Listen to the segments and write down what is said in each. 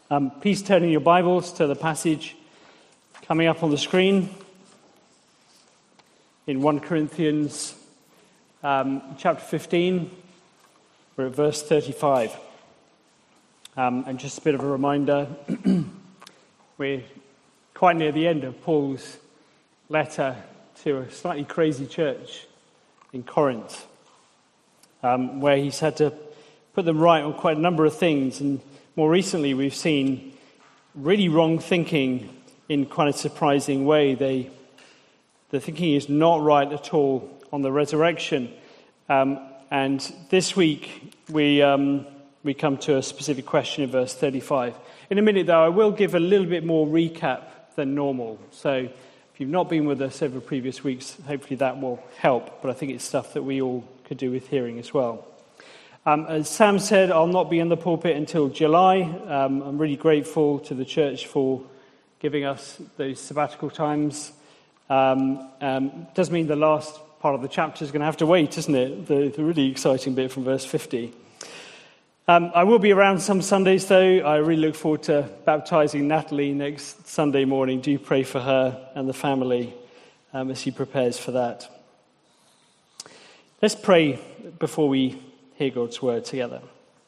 Please turn in your Bibles to the passage coming up on the screen in 1 Corinthians chapter 15. We're at verse 35. And just a bit of a reminder, we're quite near the end of Paul's letter to a slightly crazy church in Corinth, where he's had to put them right on quite a number of things. And more recently, we've seen really wrong thinking in quite a surprising way. The thinking is not right at all on the resurrection. And this week, we come to a specific question in verse 35. In a minute, though, I will give a little bit more recap than normal. So if you've not been with us over previous weeks, hopefully that will help. But I think it's stuff that we all could do with hearing as well. As Sam said, I'll not be in the pulpit until July. I'm really grateful to the church for giving us those sabbatical times. Does mean the last part of the chapter is going to have to wait, isn't it? The really exciting bit from verse 50. I will be around some Sundays, though. I really look forward to baptising Natalie next Sunday morning. Do pray for her and the family as she prepares for that. Let's pray before we hear God's word together.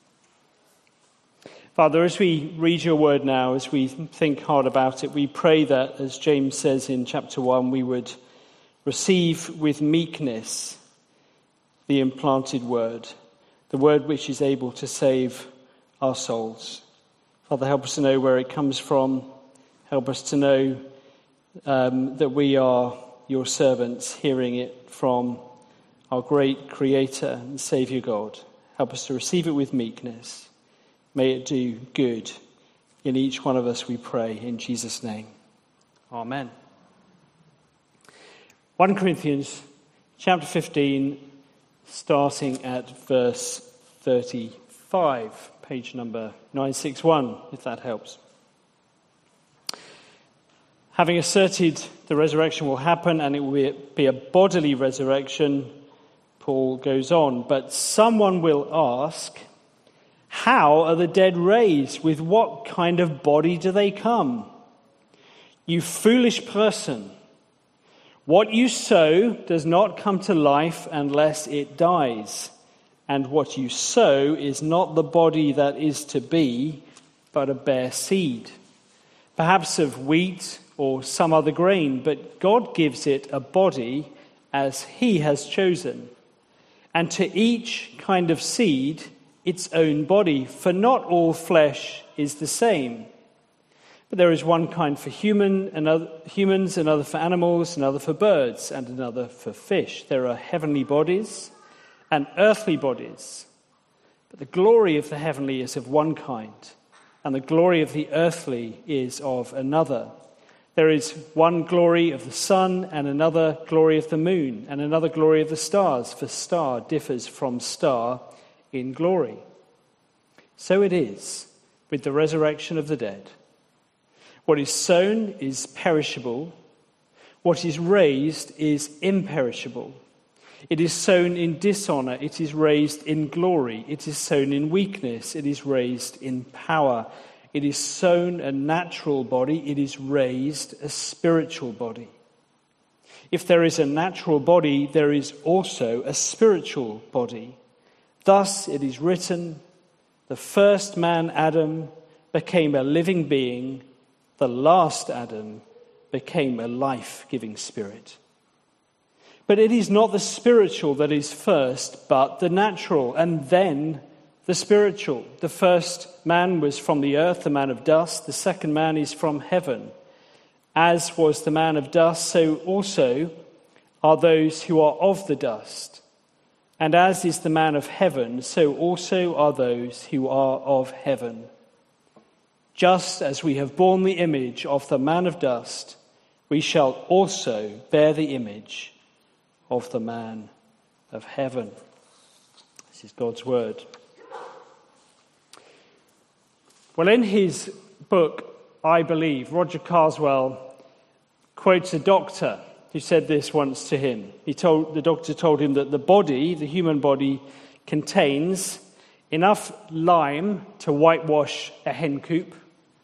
Father, as we read your word now, as we think hard about it, we pray that, as James says in chapter 1, we would receive with meekness the implanted word, the word which is able to save our souls. Father, help us to know where it comes from. Help us to know that we are your servants, hearing it from our great Creator and Saviour God. Help us to receive it with meekness. May it do good in each one of us, we pray, in Jesus' name. Amen. 1 Corinthians chapter 15, starting at verse 35, page number 961, if that helps. Having asserted the resurrection will happen and it will be a bodily resurrection, Paul goes on, but someone will ask, how are the dead raised? With what kind of body do they come? You foolish person, what you sow does not come to life unless it dies. And what you sow is not the body that is to be, but a bare seed, perhaps of wheat or some other grain, but God gives it a body as he has chosen. And to each kind of seed, its own body, for not all flesh is the same. But there is one kind for humans, another for animals, another for birds, and another for fish. There are heavenly bodies and earthly bodies. But the glory of the heavenly is of one kind, and the glory of the earthly is of another. There is one glory of the sun, and another glory of the moon, and another glory of the stars, for star differs from star in glory. So it is with the resurrection of the dead. What is sown is perishable. What is raised is imperishable. It is sown in dishonor. It is raised in glory. It is sown in weakness. It is raised in power. It is sown a natural body. It is raised a spiritual body. If there is a natural body, there is also a spiritual body. Thus it is written, the first man, Adam, became a living being. The last Adam became a life-giving spirit. But it is not the spiritual that is first, but the natural, and then the spiritual. The first man was from the earth, the man of dust. The second man is from heaven. As was the man of dust, so also are those who are of the dust. And as is the man of heaven, so also are those who are of heaven. Just as we have borne the image of the man of dust, we shall also bear the image of the man of heaven. This is God's word. Well, in his book, I Believe, Roger Carswell quotes a doctor who said this once to him. The doctor told him that the body, the human body, contains enough lime to whitewash a hen coop,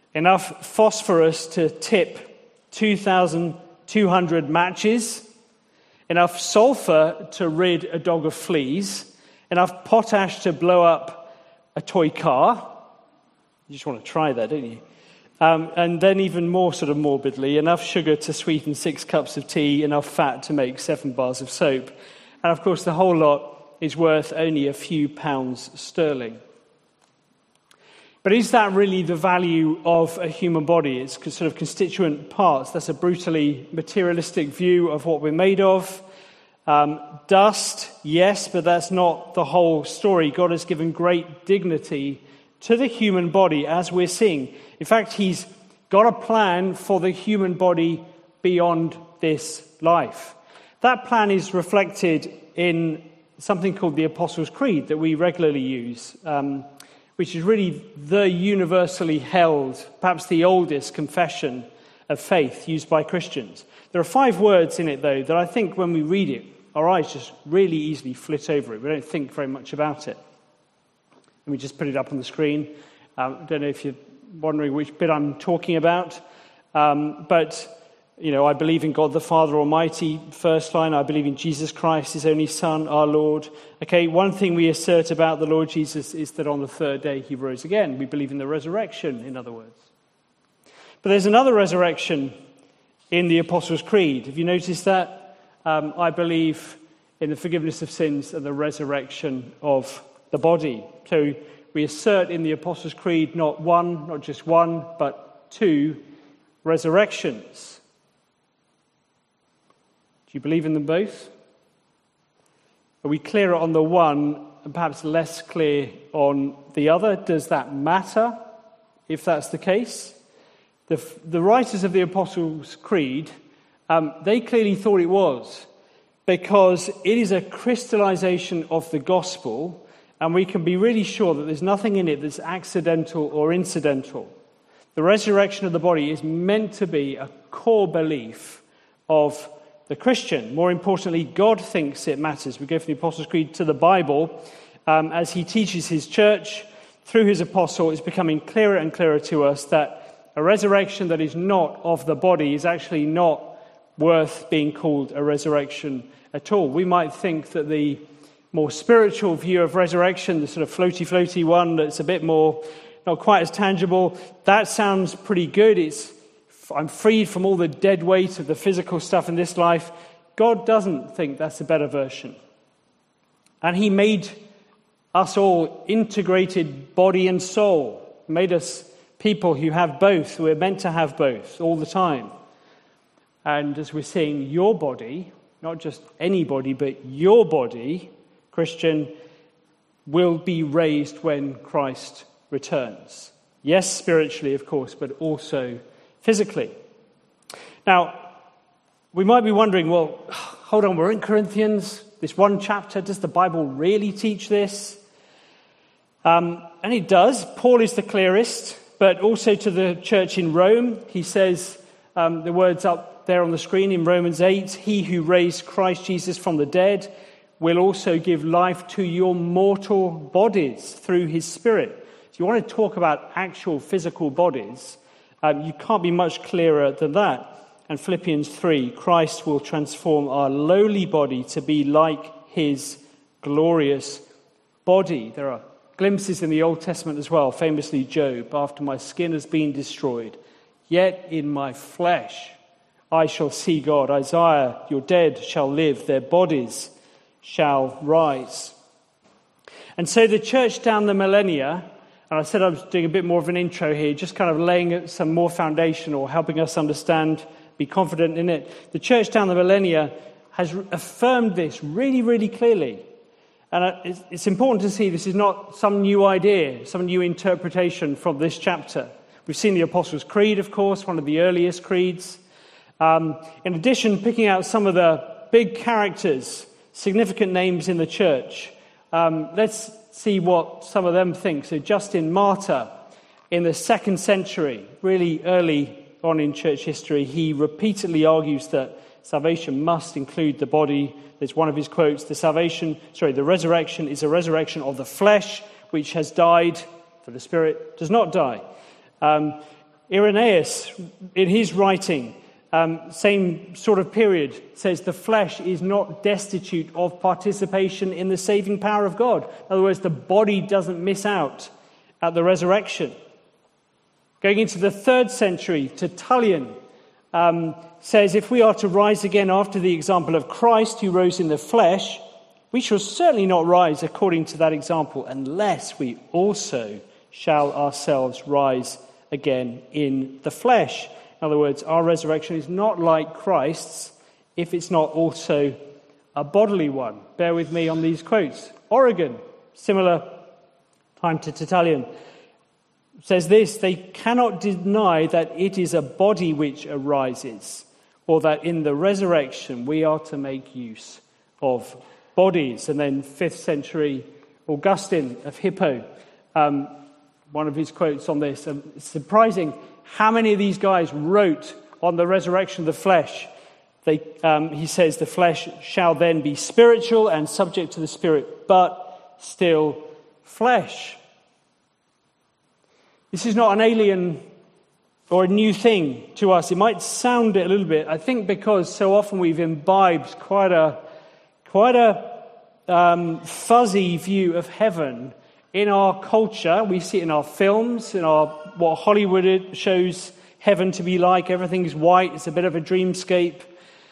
enough phosphorus to tip 2,200 matches, enough sulfur to rid a dog of fleas, enough potash to blow up a toy car. You just want to try that, don't you? And then even more sort of morbidly, enough sugar to sweeten 6 cups of tea, enough fat to make 7 bars of soap. And of course, the whole lot is worth only a few pounds sterling. But is that really the value of a human body? It's sort of constituent parts. That's a brutally materialistic view of what we're made of. Dust, yes, but that's not the whole story. God has given great dignity to the human body, as we're seeing. In fact, he's got a plan for the human body beyond this life. That plan is reflected in something called the Apostles' Creed that we regularly use, which is really the universally held, perhaps the oldest confession of faith used by Christians. There are 5 words in it, though, that I think when we read it, our eyes just really easily flit over it. We don't think very much about it. Let me just put it up on the screen. I don't know if you're wondering which bit I'm talking about, but I believe in God the Father Almighty, first line. I believe in Jesus Christ, his only Son, our Lord. Okay, one thing we assert about the Lord Jesus is that on the 3rd day he rose again. We believe in the resurrection, in other words. But there's another resurrection in the Apostles' Creed. Have you noticed that? I believe in the forgiveness of sins and the resurrection of the body. So we assert in the Apostles' Creed not just one, but 2 resurrections. Do you believe in them both? Are we clearer on the one and perhaps less clear on the other? Does that matter if that's the case? The writers of the Apostles' Creed, they clearly thought it was, because it is a crystallization of the gospel, and we can be really sure that there's nothing in it that's accidental or incidental. The resurrection of the body is meant to be a core belief of the Christian. More importantly, God thinks it matters. We go from the Apostles' Creed to the Bible. As he teaches his church through his apostle, it's becoming clearer and clearer to us that a resurrection that is not of the body is actually not worth being called a resurrection at all. We might think that the more spiritual view of resurrection, the sort of floaty one that's a bit more, not quite as tangible, that sounds pretty good. I'm freed from all the dead weight of the physical stuff in this life. God doesn't think that's a better version. And he made us all integrated body and soul, made us people who have both, who are meant to have both all the time. And as we're seeing, your body, not just anybody, but your body, Christian, will be raised when Christ returns. Yes, spiritually, of course, but also physically. Now, we might be wondering, well, hold on, we're in Corinthians, this one chapter, does the Bible really teach this? And it does. Paul is the clearest, but also to the church in Rome, he says, the words up there on the screen in Romans 8, he who raised Christ Jesus from the dead will also give life to your mortal bodies through his Spirit. If you want to talk about actual physical bodies, you can't be much clearer than that. And Philippians 3, Christ will transform our lowly body to be like his glorious body. There are glimpses in the Old Testament as well, famously Job, after my skin has been destroyed, yet in my flesh I shall see God. Isaiah, your dead shall live, their bodies shall rise. And so the church down the millennia, and I said I was doing a bit more of an intro here, just kind of laying some more foundation or helping us understand, be confident in it. The church down the millennia has affirmed this really, really clearly. And it's important to see this is not some new idea, some new interpretation from this chapter. We've seen the Apostles' Creed, of course, one of the earliest creeds. In addition, picking out some of the big characters, significant names in the church. Let's see what some of them think. So Justin Martyr, in the 2nd century, really early on in church history, he repeatedly argues that salvation must include the body. There's one of his quotes, the resurrection is a resurrection of the flesh, which has died, for the spirit does not die. Irenaeus, in his writing, same sort of period, says the flesh is not destitute of participation in the saving power of God. In other words, the body doesn't miss out at the resurrection. Going into the 3rd century, Tertullian says, if we are to rise again after the example of Christ who rose in the flesh, we shall certainly not rise according to that example unless we also shall ourselves rise again in the flesh. In other words, our resurrection is not like Christ's if it's not also a bodily one. Bear with me on these quotes. Origen, similar time to Tertullian, says this: they cannot deny that it is a body which arises, or that in the resurrection we are to make use of bodies. And then 5th century Augustine of Hippo, one of his quotes on this. It's surprising how many of these guys wrote on the resurrection of the flesh. He says, the flesh shall then be spiritual and subject to the spirit, but still flesh. This is not an alien or a new thing to us. It might sound it a little bit, I think, because so often we've imbibed quite a fuzzy view of heaven in our culture. We see it in our films, in what Hollywood shows heaven to be like. Everything's white. It's a bit of a dreamscape.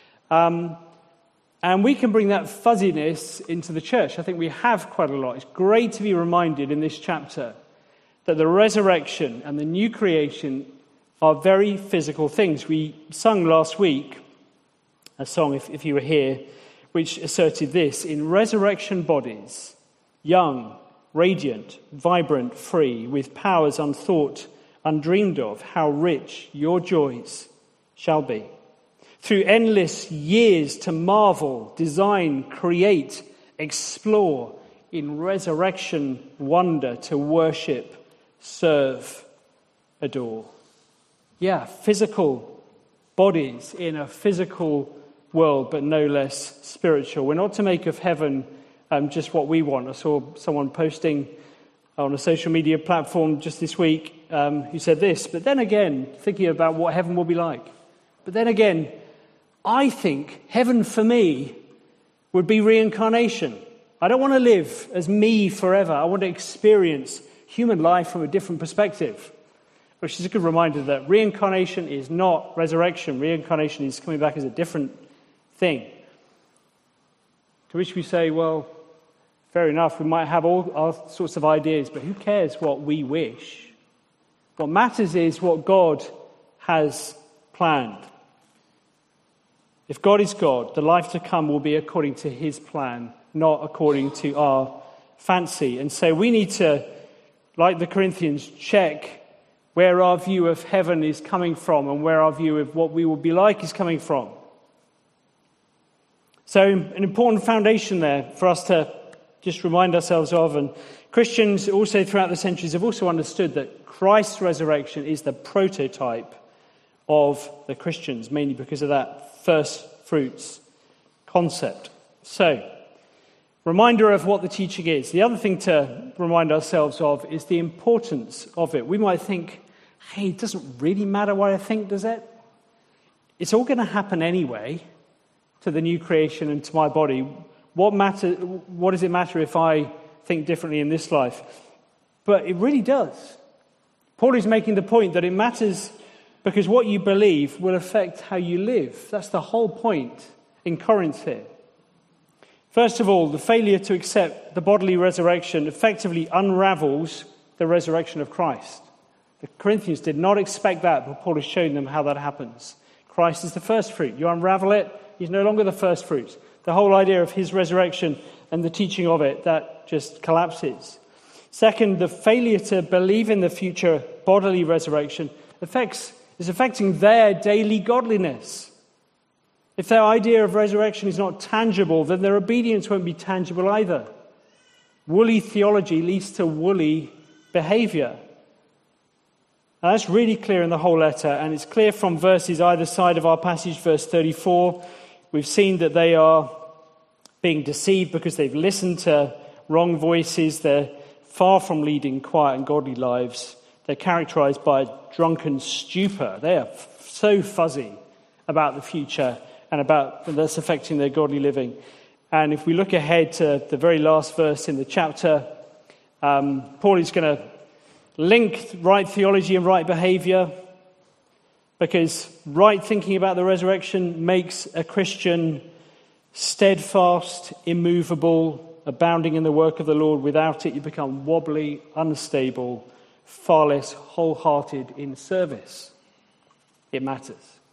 And we can bring that fuzziness into the church. I think we have quite a lot. It's great to be reminded in this chapter that the resurrection and the new creation are very physical things. We sung last week a song, if you were here, which asserted this: in resurrection bodies, young, radiant, vibrant, free, with powers unthought, undreamed of, how rich your joys shall be. Through endless years to marvel, design, create, explore, in resurrection wonder to worship, serve, adore. Yeah, physical bodies in a physical world, but no less spiritual. We're not to make of heaven just what we want. I saw someone posting on a social media platform just this week who said this, but then again, thinking about what heaven will be like. But then again, I think heaven for me would be reincarnation. I don't want to live as me forever. I want to experience human life from a different perspective, which is a good reminder that reincarnation is not resurrection. Reincarnation is coming back as a different thing. To which we say, well, fair enough, we might have all sorts of ideas, but who cares what we wish? What matters is what God has planned. If God is God, the life to come will be according to his plan, not according to our fancy. And so we need to, like the Corinthians, check where our view of heaven is coming from and where our view of what we will be like is coming from. So an important foundation there for us to just remind ourselves of. And Christians also throughout the centuries have also understood that Christ's resurrection is the prototype of the Christians, mainly because of that first fruits concept. So, reminder of what the teaching is. The other thing to remind ourselves of is the importance of it. We might think, hey, it doesn't really matter what I think, does it? It's all going to happen anyway to the new creation and to my body. What does it matter if I think differently in this life? But it really does. Paul is making the point that it matters because what you believe will affect how you live. That's the whole point in Corinth here. First of all, the failure to accept the bodily resurrection effectively unravels the resurrection of Christ. The Corinthians did not expect that, but Paul is showing them how that happens. Christ is the first fruit. You unravel it, he's no longer the first fruit. The whole idea of his resurrection and the teaching of it, that just collapses. Second, the failure to believe in the future bodily resurrection is affecting their daily godliness. If their idea of resurrection is not tangible, then their obedience won't be tangible either. Woolly theology leads to woolly behavior. Now, that's really clear in the whole letter, and it's clear from verses either side of our passage, verse 34. We've seen that they are being deceived because they've listened to wrong voices. They're far from leading quiet and godly lives. They're characterized by a drunken stupor. They are so fuzzy about the future and about that's affecting their godly living. And if we look ahead to the very last verse in the chapter, Paul is going to link right theology and right behavior, because right thinking about the resurrection makes a Christian steadfast, immovable, abounding in the work of the Lord. Without it, you become wobbly, unstable, far less wholehearted in service. It matters.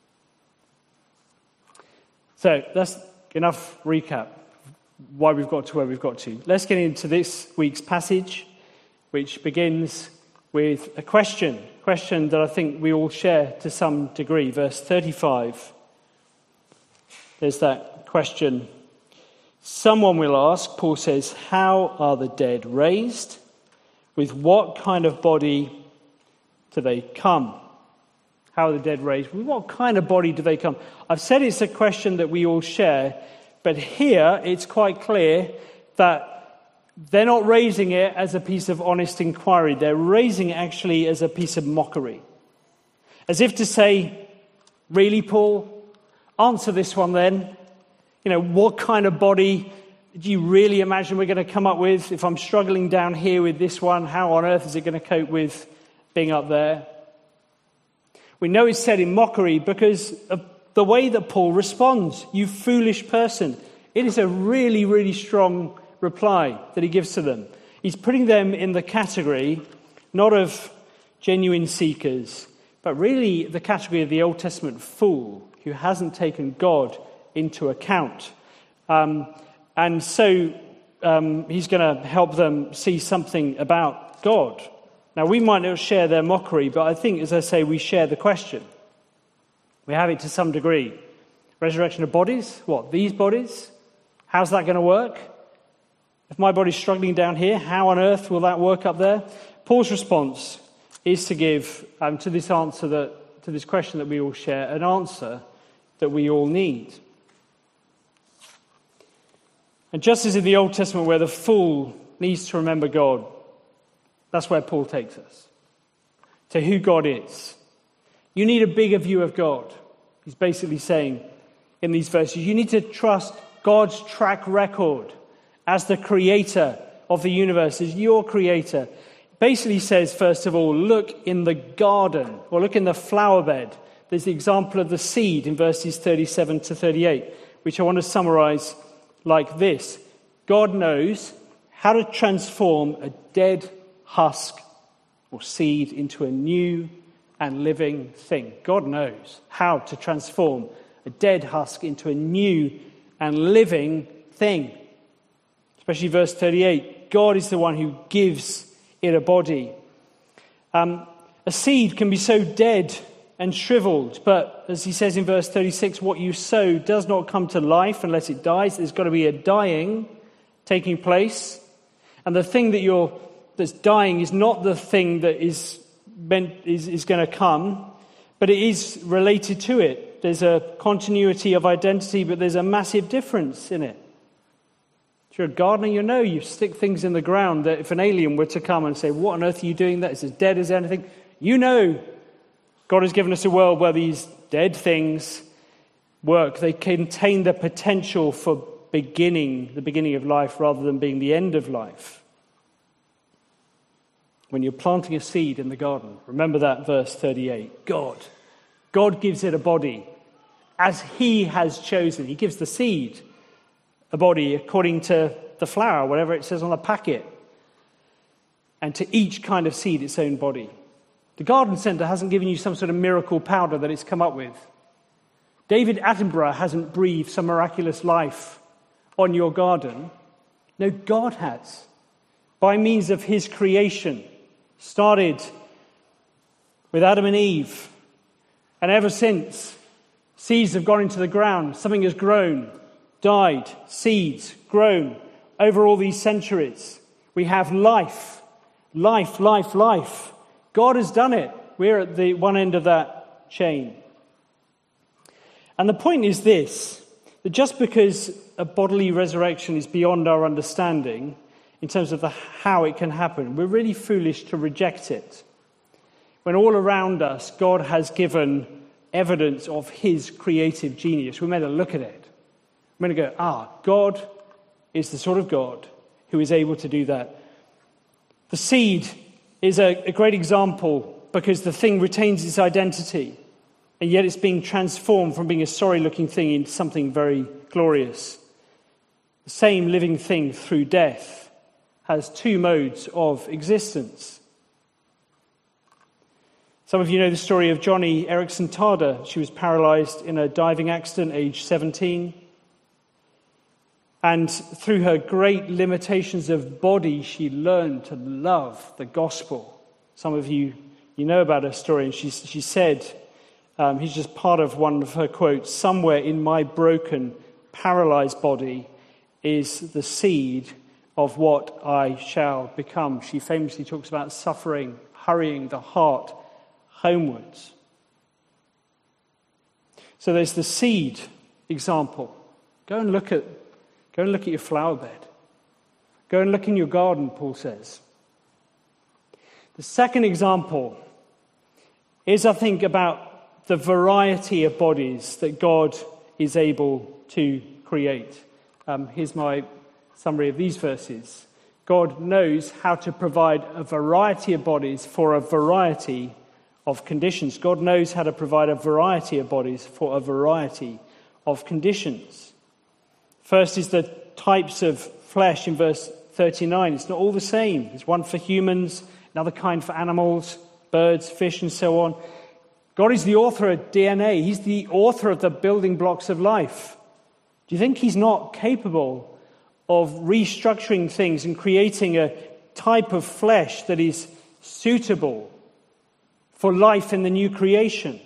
So that's enough recap why we've got to where we've got to. Let's get into this week's passage, which begins with a question that I think we all share to some degree. Verse 35. There's that question. Someone will ask, Paul says, how are the dead raised? With what kind of body do they come? How are the dead raised? With what kind of body do they come? I've said it's a question that we all share, but here it's quite clear that they're not raising it as a piece of honest inquiry. They're raising it actually as a piece of mockery. As if to say, really, Paul? Answer this one then. What kind of body do you really imagine we're going to come up with? If I'm struggling down here with this one, how on earth is it going to cope with being up there? We know it's said in mockery because of the way that Paul responds. You foolish person. It is a really, really strong reply that he gives to them. He's putting them in the category not of genuine seekers, but really the category of the Old Testament fool who hasn't taken God into account. And so he's going to help them see something about God. Now, we might not share their mockery, but I think, as I say, we share the question. We have it to some degree. Resurrection of bodies? What, these bodies? How's that going to work? If my body's struggling down here, how on earth will that work up there? Paul's response is to give to this question that we all share, an answer that we all need. And just as in the Old Testament where the fool needs to remember God, that's where Paul takes us, to who God is. You need a bigger view of God. He's basically saying in these verses, you need to trust God's track record as the creator of the universe, as your creator. Basically says, first of all, look in the garden, or look in the flower bed. There's the example of the seed in verses 37 to 38, which I want to summarize like this. God knows how to transform a dead husk or seed into a new and living thing. God knows how to transform a dead husk into a new and living thing. Especially verse 38, God is the one who gives it a body. A seed can be so dead and shriveled, but as he says in verse 36, what you sow does not come to life unless it dies. There's got to be a dying taking place. And the thing that's dying is not the thing that is going to come, but it is related to it. There's a continuity of identity, but there's a massive difference in it. If you're a gardener, you stick things in the ground that if an alien were to come and say, what on earth are you doing? That is as dead as anything. God has given us a world where these dead things work. They contain the potential for the beginning of life rather than being the end of life. When you're planting a seed in the garden, remember that verse 38. God gives it a body as he has chosen. He gives the seed a body according to the flower, whatever it says on the packet. And to each kind of seed, its own body. The garden centre hasn't given you some sort of miracle powder that it's come up with. David Attenborough hasn't breathed some miraculous life on your garden. No, God has. By means of his creation. Started with Adam and Eve. And ever since, seeds have gone into the ground. Something has grown, died, seeds, grown. Over all these centuries, we have life. Life, life, life. God has done it. We're at the one end of that chain. And the point is this, that just because a bodily resurrection is beyond our understanding, in terms of how it can happen, we're really foolish to reject it. when all around us God has given evidence of his creative genius, we're meant to look at it. We're meant to go, God is the sort of God who is able to do that. The seed is a great example because the thing retains its identity, and yet it's being transformed from being a sorry-looking thing into something very glorious. The same living thing through death has two modes of existence. Some of you know the story of Joni Eareckson Tada. She was paralyzed in a diving accident, age 17. And through her great limitations of body, she learned to love the gospel. Some of you know about her story. And she said, he's just part of one of her quotes, "Somewhere in my broken, paralyzed body is the seed of what I shall become." She famously talks about suffering, hurrying the heart homewards. So there's the seed example. Go and look at your flower bed. Go and look in your garden, Paul says. The second example is, I think, about the variety of bodies that God is able to create. Here's my summary of these verses. God knows how to provide a variety of bodies for a variety of conditions. God knows how to provide a variety of bodies for a variety of conditions. First is the types of flesh in verse 39. It's not all the same. There's one for humans, another kind for animals, birds, fish, and so on. God is the author of DNA. He's the author of the building blocks of life. Do you think he's not capable of restructuring things and creating a type of flesh that is suitable for life in the new creation?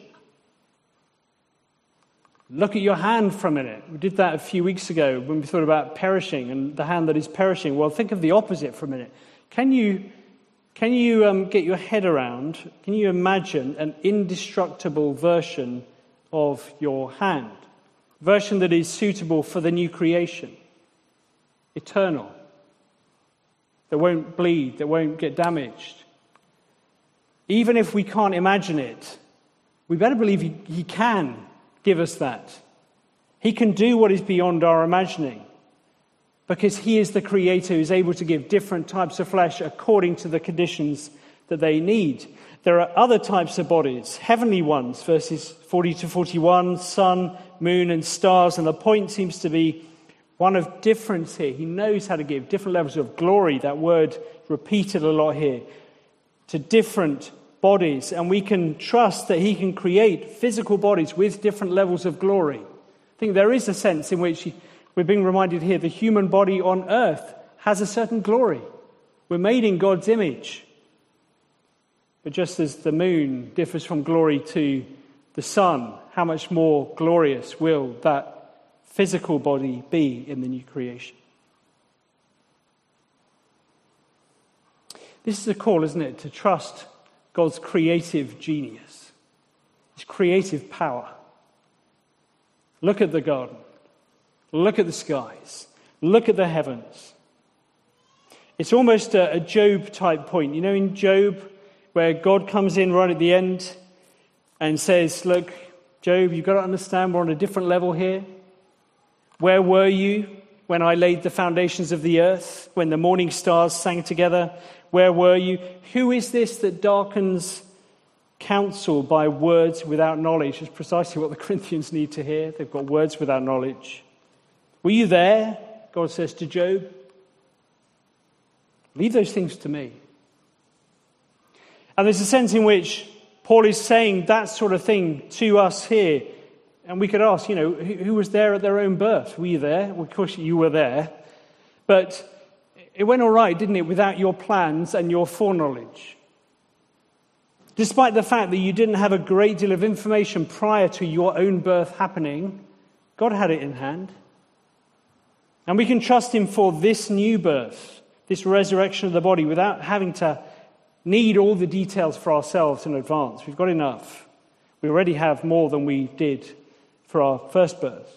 Look at your hand for a minute. We did that a few weeks ago when we thought about perishing and the hand that is perishing. Well, think of the opposite for a minute. Can you get your head around, can you imagine an indestructible version of your hand? A version that is suitable for the new creation. Eternal. That won't bleed, that won't get damaged. Even if we can't imagine it, we better believe he can give us that. He can do what is beyond our imagining, because he is the creator who is able to give different types of flesh according to the conditions that they need. There are other types of bodies, heavenly ones, verses 40 to 41, sun, moon, and stars, and the point seems to be one of difference here. He knows how to give different levels of glory, that word repeated a lot here, to different bodies, and we can trust that he can create physical bodies with different levels of glory. I think there is a sense in which we're being reminded here the human body on earth has a certain glory. We're made in God's image. But just as the moon differs from glory to the sun, how much more glorious will that physical body be in the new creation? This is a call, isn't it, to trust God's creative genius, his creative power. Look at the garden. Look at the skies. Look at the heavens. It's almost a Job-type point. You know, in Job, where God comes in right at the end and says, look, Job, you've got to understand we're on a different level here. Where were you when I laid the foundations of the earth, when the morning stars sang together? Where were you? Who is this that darkens counsel by words without knowledge? It's precisely what the Corinthians need to hear. They've got words without knowledge. Were you there? God says to Job. Leave those things to me. And there's a sense in which Paul is saying that sort of thing to us here. And we could ask, who was there at their own birth? Were you there? Well, of course you were there. But it went all right, didn't it, without your plans and your foreknowledge? Despite the fact that you didn't have a great deal of information prior to your own birth happening, God had it in hand. And we can trust him for this new birth, this resurrection of the body, without having to need all the details for ourselves in advance. We've got enough. We already have more than we did for our first birth.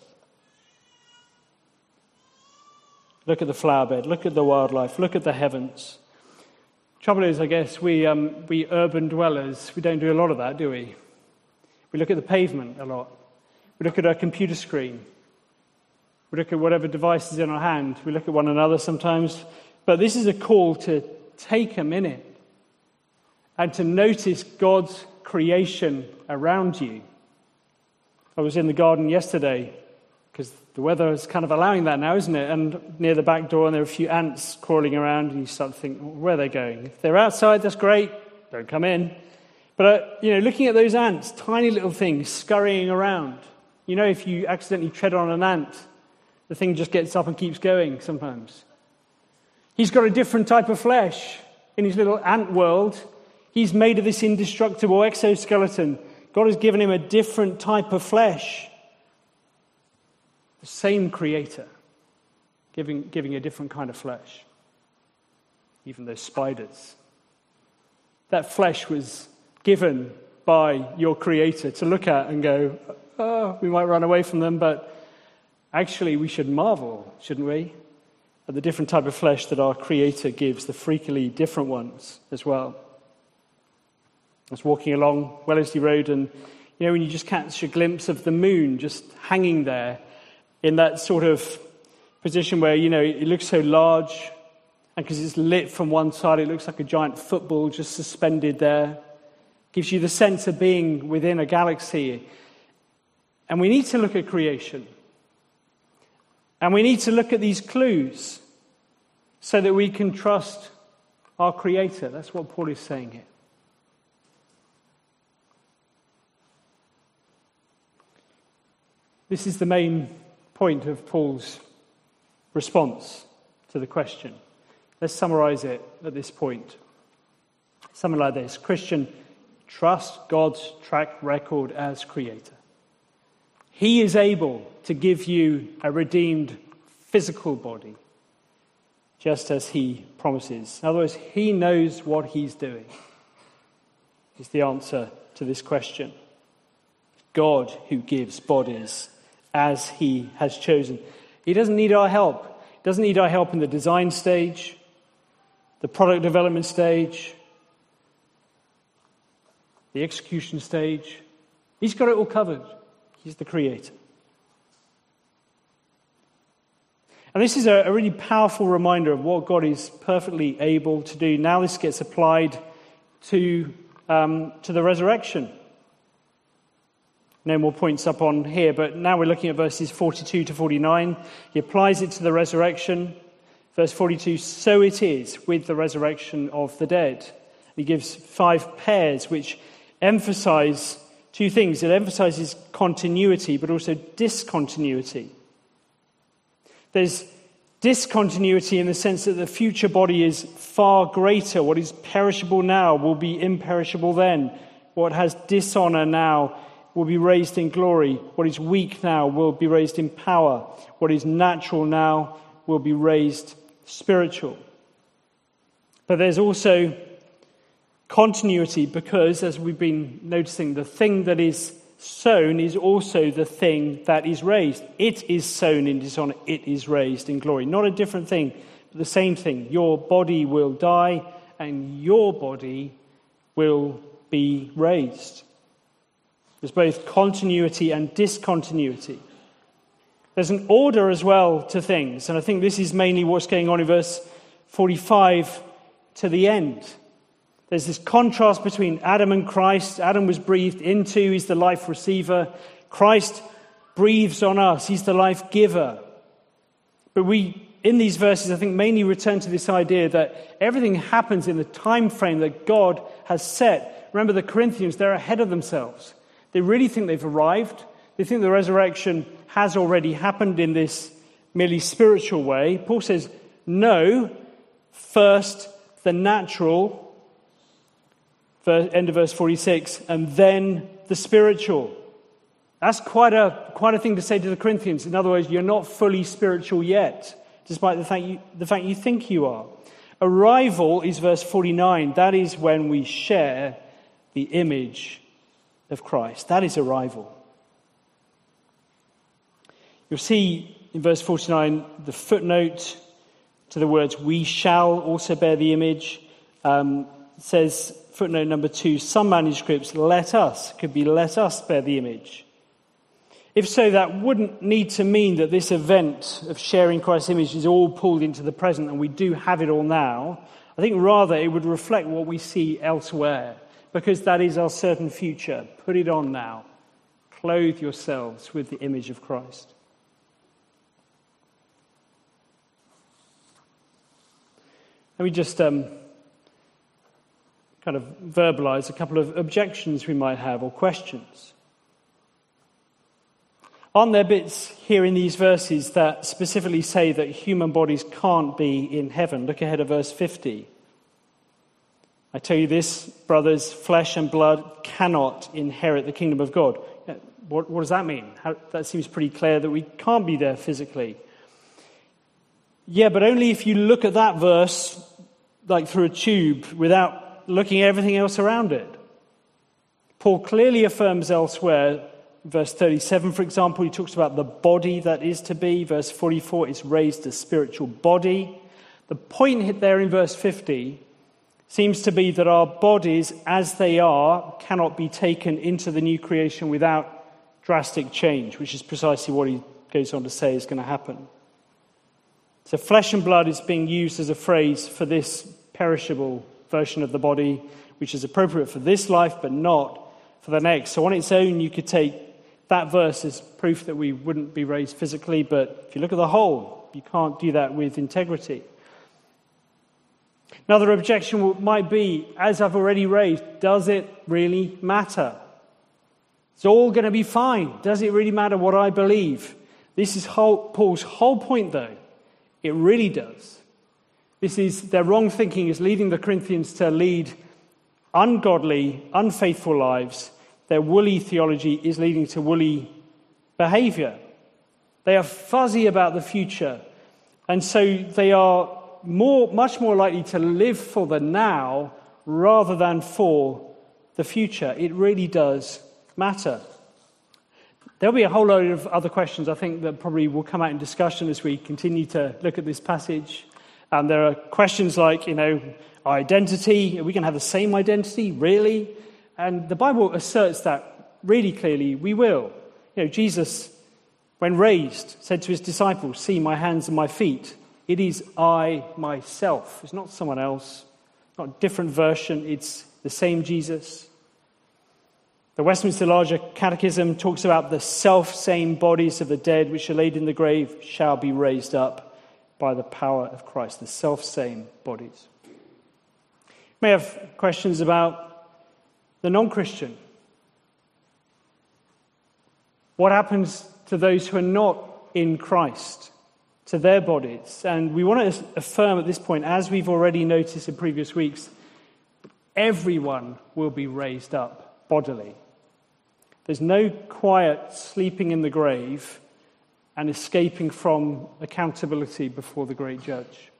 Look at the flower bed. Look at the wildlife. Look at the heavens. Trouble is, I guess, we urban dwellers, we don't do a lot of that, do we? We look at the pavement a lot. We look at our computer screen. We look at whatever device is in our hand. We look at one another sometimes. But this is a call to take a minute and to notice God's creation around you. I was in the garden yesterday because the weather is kind of allowing that now, isn't it? And near the back door, and there are a few ants crawling around, and you start to think, where are they going? If they're outside, that's great. Don't come in. But, looking at those ants, tiny little things scurrying around. If you accidentally tread on an ant, the thing just gets up and keeps going sometimes. He's got a different type of flesh in his little ant world. He's made of this indestructible exoskeleton. God has given him a different type of flesh. The same creator, giving a different kind of flesh. Even those spiders. That flesh was given by your creator to look at and go, oh, we might run away from them, but actually we should marvel, shouldn't we? At the different type of flesh that our creator gives, the freakily different ones as well. I was walking along Wellesley Road, and when you just catch a glimpse of the moon just hanging there in that sort of position where, it looks so large, and because it's lit from one side, it looks like a giant football just suspended there. Gives you the sense of being within a galaxy. And we need to look at creation. And we need to look at these clues so that we can trust our Creator. That's what Paul is saying here. This is the main point of Paul's response to the question. Let's summarize it at this point. Something like this. Christian, trust God's track record as Creator. He is able to give you a redeemed physical body, just as he promises. In other words, he knows what he's doing, is the answer to this question. God who gives bodies as he has chosen. He doesn't need our help. He doesn't need our help in the design stage, the product development stage, the execution stage. He's got it all covered. He's the creator. And this is a really powerful reminder of what God is perfectly able to do. Now this gets applied to the resurrection. No more points up on here, but now we're looking at verses 42 to 49. He applies it to the resurrection. Verse 42, so it is with the resurrection of the dead. He gives 5 pairs which emphasize 2 things. It emphasizes continuity, but also discontinuity. There's discontinuity in the sense that the future body is far greater. What is perishable now will be imperishable then. What has dishonor now will be raised in glory. What is weak now will be raised in power. What is natural now will be raised spiritual. But there's also continuity because, as we've been noticing, the thing that is sown is also the thing that is raised. It is sown in dishonor, it is raised in glory. Not a different thing, but the same thing. Your body will die and your body will be raised. There's both continuity and discontinuity. There's an order as well to things, and I think this is mainly what's going on in verse 45 to the end. There's this contrast between Adam and Christ. Adam was breathed into, he's the life receiver. Christ breathes on us, he's the life giver. But we, in these verses, I think mainly return to this idea that everything happens in the time frame that God has set. Remember the Corinthians, they're ahead of themselves. They really think they've arrived. They think the resurrection has already happened in this merely spiritual way. Paul says, no, first the natural, end of verse 46, and then the spiritual. That's quite a thing to say to the Corinthians. In other words, you're not fully spiritual yet, despite the fact you think you are. Arrival is verse 49. That is when we share the image of Christ. That is arrival. You'll see in verse 49 the footnote to the words, we shall also bear the image. says, footnote number 2, some manuscripts, let us, could be let us bear the image. If so, that wouldn't need to mean that this event of sharing Christ's image is all pulled into the present and we do have it all now. I think rather it would reflect what we see elsewhere, because that is our certain future. Put it on now. Clothe yourselves with the image of Christ. Let me just kind of verbalize a couple of objections we might have or questions. Aren't there bits here in these verses that specifically say that human bodies can't be in heaven? Look ahead at verse 50. I tell you this, brothers, flesh and blood cannot inherit the kingdom of God. What does that mean? That seems pretty clear that we can't be there physically. Yeah, but only if you look at that verse like through a tube without looking at everything else around it. Paul clearly affirms elsewhere, verse 37, for example, he talks about the body that is to be. Verse 44, it's raised a spiritual body. The point there in verse 50 seems to be that our bodies, as they are, cannot be taken into the new creation without drastic change, which is precisely what he goes on to say is going to happen. So flesh and blood is being used as a phrase for this perishable version of the body, which is appropriate for this life, but not for the next. So on its own, you could take that verse as proof that we wouldn't be raised physically, but if you look at the whole, you can't do that with integrity. Another objection might be, as I've already raised, does it really matter? It's all going to be fine. Does it really matter what I believe? This is Paul's whole point, though. It really does. Their wrong thinking is leading the Corinthians to lead ungodly, unfaithful lives. Their woolly theology is leading to woolly behavior. They are fuzzy about the future, and so they are much more likely to live for the now rather than for the future. It really does matter. There'll be a whole load of other questions, I think, that probably will come out in discussion as we continue to look at this passage. There are questions like, our identity. Are we going to have the same identity? Really? And the Bible asserts that really clearly we will. Jesus, when raised, said to his disciples, "See my hands and my feet. It is I, myself." It's not someone else, not a different version. It's the same Jesus. The Westminster Larger Catechism talks about the self-same bodies of the dead which are laid in the grave shall be raised up by the power of Christ. The self-same bodies. You may have questions about the non-Christian. What happens to those who are not in Christ, to their bodies? And we want to affirm at this point, as we've already noticed in previous weeks, everyone will be raised up bodily. There's no quiet sleeping in the grave and escaping from accountability before the great judge.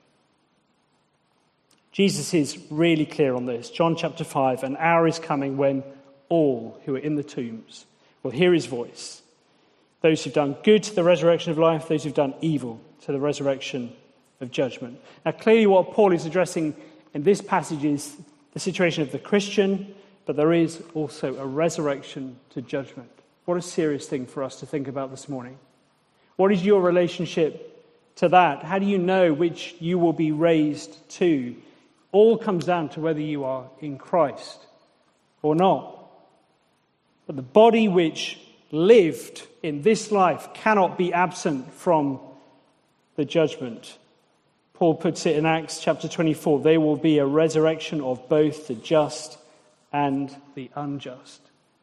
Jesus is really clear on this. John chapter 5, an hour is coming when all who are in the tombs will hear his voice. Those who've done good to the resurrection of life, those who've done evil to the resurrection of judgment. Now, clearly what Paul is addressing in this passage is the situation of the Christian, but there is also a resurrection to judgment. What a serious thing for us to think about this morning. What is your relationship to that? How do you know which you will be raised to? All comes down to whether you are in Christ or not. But the body which lived in this life cannot be absent from the judgment. Paul puts it in Acts chapter 24. There will be a resurrection of both the just and the unjust.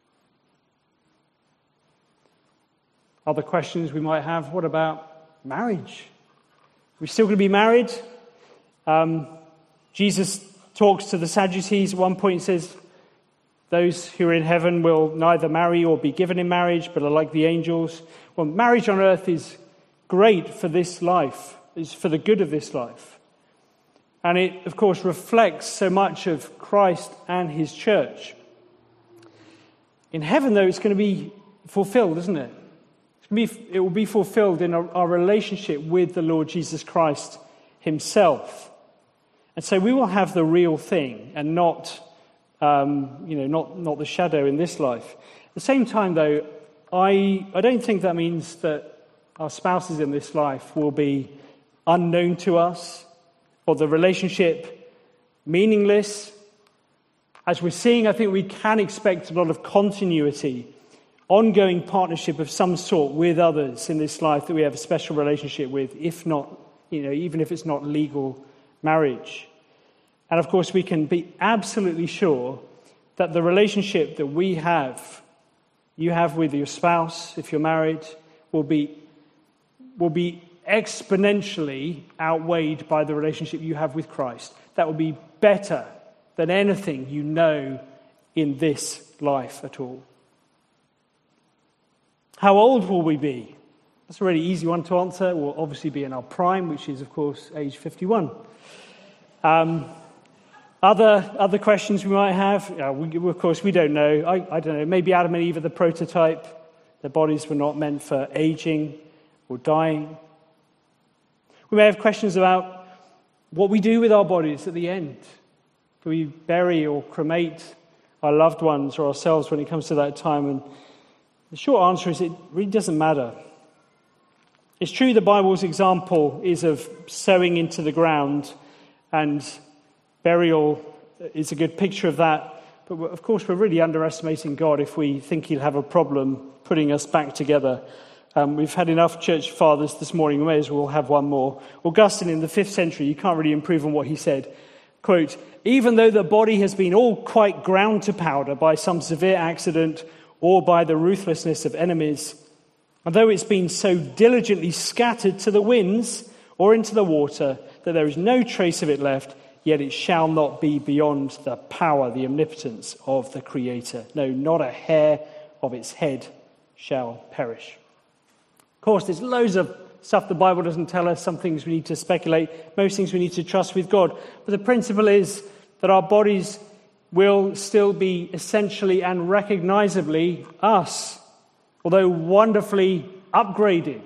Other questions we might have: what about marriage? We're still going to be married? Jesus talks to the Sadducees. At one point he says, those who are in heaven will neither marry or be given in marriage, but are like the angels. Well, marriage on earth is great for this life. It's for the good of this life. And it, of course, reflects so much of Christ and his church. In heaven, though, it's going to be fulfilled, isn't it? It will be fulfilled in our relationship with the Lord Jesus Christ himself. And so we will have the real thing and not the shadow in this life. At the same time, though, I don't think that means that our spouses in this life will be unknown to us or the relationship meaningless. As we're seeing, I think we can expect a lot of continuity, ongoing partnership of some sort with others in this life that we have a special relationship with, if not, even if it's not legal marriage. And of course, we can be absolutely sure that the relationship that you have with your spouse, if you're married, will be exponentially outweighed by the relationship you have with Christ. That will be better than anything you know in this life at all. How old will we be? That's a really easy one to answer. We'll obviously be in our prime, which is, of course, age 51. Other questions we might have? Of course, we don't know. I don't know. Maybe Adam and Eve are the prototype. Their bodies were not meant for aging or dying. We may have questions about what we do with our bodies at the end. Do we bury or cremate our loved ones or ourselves when it comes to that time? And the short answer is it really doesn't matter. It's true the Bible's example is of sowing into the ground, and burial is a good picture of that. But of course, we're really underestimating God if we think he'll have a problem putting us back together. We've had enough church fathers this morning. We may as well have one more. Augustine in the 5th century, you can't really improve on what he said. Quote, "Even though the body has been all quite ground to powder by some severe accident or by the ruthlessness of enemies, and though it's been so diligently scattered to the winds or into the water that there is no trace of it left, yet it shall not be beyond the power, the omnipotence of the Creator. No, not a hair of its head shall perish." Of course, there's loads of stuff the Bible doesn't tell us. Some things we need to speculate. Most things we need to trust with God. But the principle is that our bodies will still be essentially and recognizably us, although wonderfully upgraded.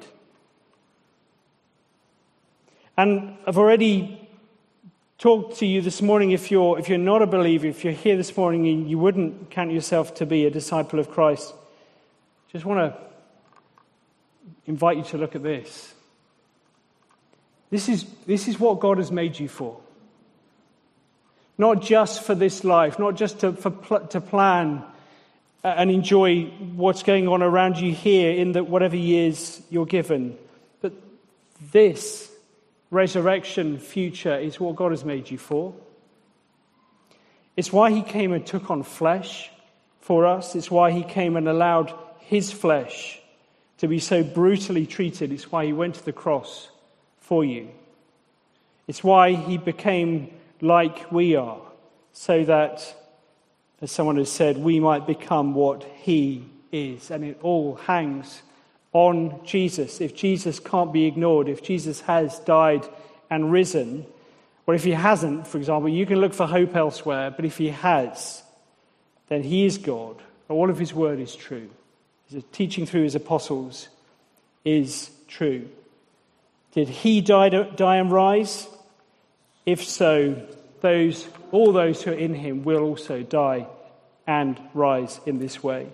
And I've already talked to you this morning, if you're not a believer, if you're here this morning and you wouldn't count yourself to be a disciple of Christ, just want to invite you to look at this. This is what God has made you for. Not just for this life, not just to plan and enjoy what's going on around you here in whatever years you're given. But this resurrection future is what God has made you for. It's why he came and took on flesh for us. It's why he came and allowed his flesh to be so brutally treated. It's why he went to the cross for you. It's why he became like we are, so that, as someone has said, we might become what he is. And it all hangs on Jesus. If Jesus can't be ignored, if Jesus has died and risen, or if he hasn't, for example, you can look for hope elsewhere, but if he has, then he is God. All of his word is true. His teaching through his apostles is true. Did he die and rise? If so, all those who are in him will also die and rise in this way.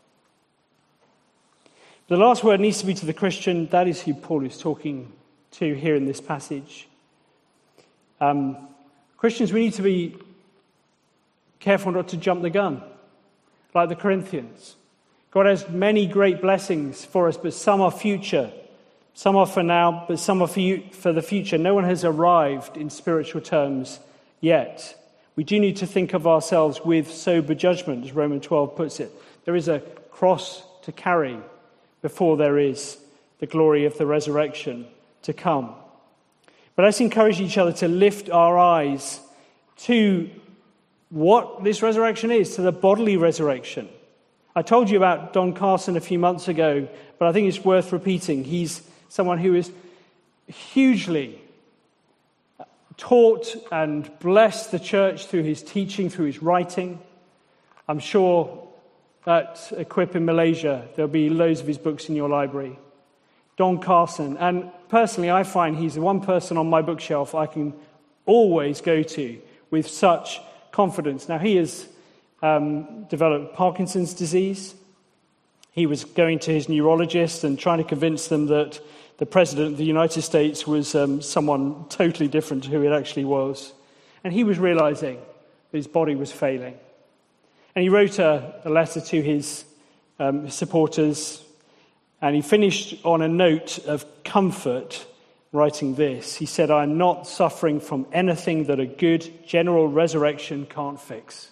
The last word needs to be to the Christian. That is who Paul is talking to here in this passage. Christians, we need to be careful not to jump the gun, like the Corinthians. God has many great blessings for us, but some are future. Some are for now, but some are for the future. No one has arrived in spiritual terms yet. We do need to think of ourselves with sober judgment, as Romans 12 puts it. There is a cross to carry before there is the glory of the resurrection to come. But let's encourage each other to lift our eyes to what this resurrection is, to the bodily resurrection. I told you about Don Carson a few months ago, but I think it's worth repeating. He's someone who is hugely taught and blessed the church through his teaching, through his writing. I'm sure at Equip in Malaysia, there'll be loads of his books in your library. Don Carson. And personally, I find he's the one person on my bookshelf I can always go to with such confidence. Now, he has developed Parkinson's disease. He was going to his neurologist and trying to convince them that the President of the United States was someone totally different to who it actually was. And he was realizing that his body was failing. And he wrote a letter to his supporters, and he finished on a note of comfort, writing this. He said, "I'm not suffering from anything that a good general resurrection can't fix."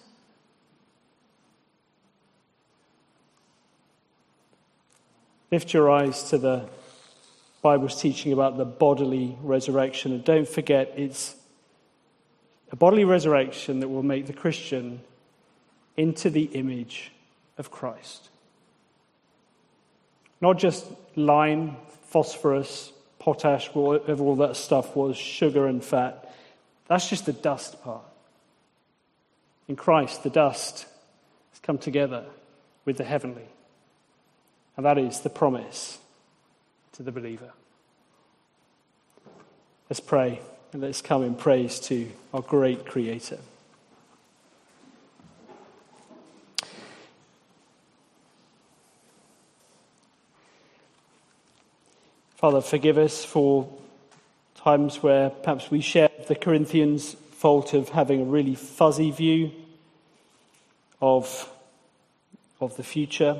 Lift your eyes to the Bible's teaching about the bodily resurrection, and don't forget it's a bodily resurrection that will make the Christian into the image of Christ. Not just lime, phosphorus, potash, whatever all that stuff was, sugar and fat. That's just the dust part. In Christ, the dust has come together with the heavenly. And that is the promise to the believer. Let's pray, and let's come in praise to our great Creator. Father, forgive us for times where perhaps we share the Corinthians' fault of having a really fuzzy view of the future,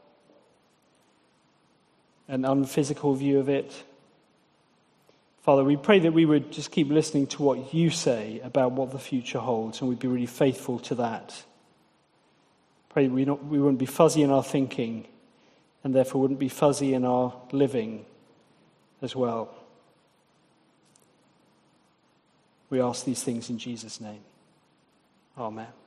an unphysical view of it. Father, we pray that we would just keep listening to what you say about what the future holds, and we'd be really faithful to that. Pray that we wouldn't be fuzzy in our thinking, and therefore wouldn't be fuzzy in our living as well. We ask these things in Jesus' name. Amen.